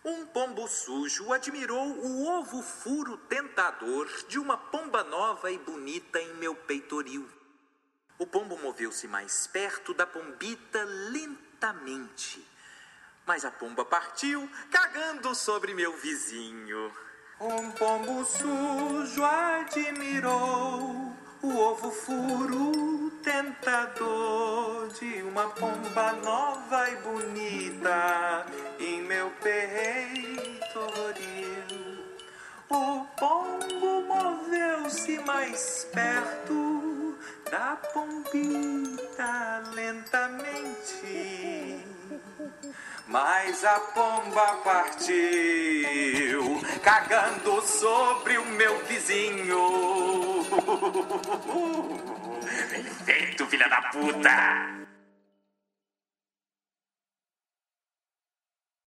Um pombo sujo admirou o ovo furo tentador de uma pomba nova e bonita em meu peitoril. O pombo moveu-se mais perto da pombita lentamente. Mas a pomba partiu, cagando sobre meu vizinho. Um pombo sujo admirou o ovo furo tentador de uma pomba nova e bonita em meu peitoril. O pombo moveu-se mais perto da pombita lentamente. Mas a pomba partiu, cagando sobre o meu vizinho. Bem feito, filha da puta!